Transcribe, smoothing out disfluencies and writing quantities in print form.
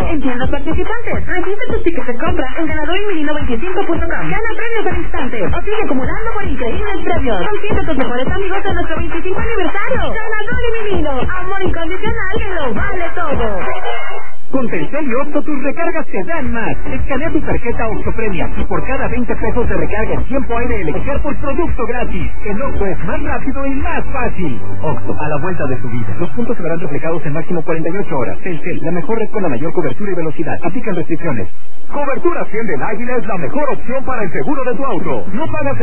en tiendas participantes. Registra tus tickets de compra en ganadorinminino25.com. Gana premios al instante o sigue acumulando por increíbles premios. Compite tus mejores amigos en nuestro 25 aniversario. Ganador y Minino, amor incondicional que lo vale todo. Con Telcel y Octo tus recargas te dan más. Escanea tu tarjeta Octo Premia y por cada 20 pesos de recarga en tiempo aire elegir por producto gratis. En Octo es más rápido y más fácil. Octo, a la vuelta de tu vida. Los puntos se verán reflejados en máximo 48 horas. Telcel, la mejor red con la mayor cobertura y velocidad. Aplican restricciones. Cobertura 100 del Águila es la mejor opción para el seguro de tu auto. No pagas